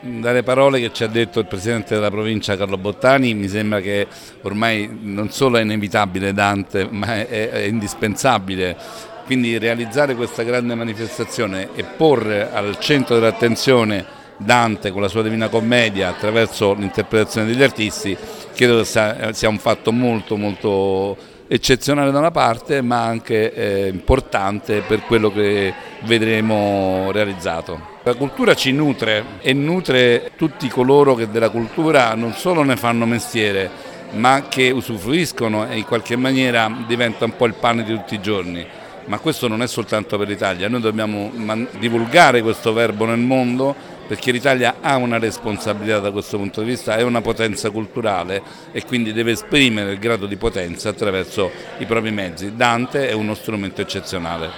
Dalle parole che ci ha detto il presidente della provincia Carlo Bottani mi sembra che ormai non solo è inevitabile Dante, ma è indispensabile. Quindi realizzare questa grande manifestazione e porre al centro dell'attenzione Dante con la sua Divina Commedia attraverso l'interpretazione degli artisti, credo che sia un fatto molto molto eccezionale da una parte, ma anche importante per quello che vedremo realizzato. La cultura ci nutre e nutre tutti coloro che della cultura non solo ne fanno mestiere, ma che usufruiscono e in qualche maniera diventa un po' il pane di tutti i giorni. Ma questo non è soltanto per l'Italia, noi dobbiamo divulgare questo verbo nel mondo, perché l'Italia ha una responsabilità da questo punto di vista, è una potenza culturale e quindi deve esprimere il grado di potenza attraverso i propri mezzi. Dante è uno strumento eccezionale.